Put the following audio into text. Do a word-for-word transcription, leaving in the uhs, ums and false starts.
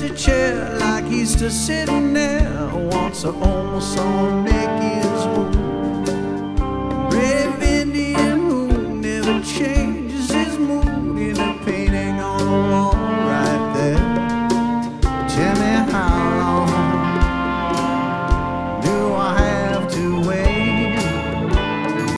easy chair like he's still sitting there. Wants to almost all make his move.